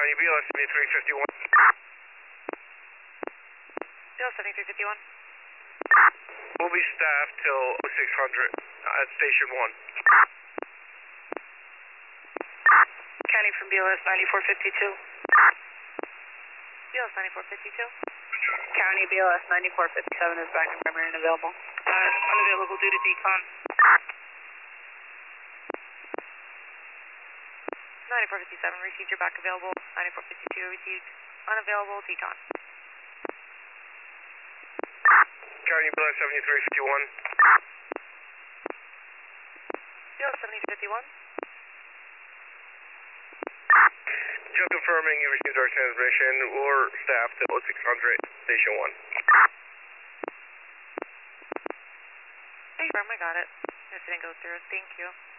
County BLS 7351. BLS 7351. We'll be staffed till 0600 at Station 1. County from BLS 9452. BLS 9452. County BLS 9457 is back in primary and available. Unavailable due to decon. 9457 received your back available. 9452 received unavailable decon. County BLS 7351. BLS 7051. Just confirming you received our transmission. We're staffed till 0600 Station 1. Confirm, I got it. This didn't go through. Thank you.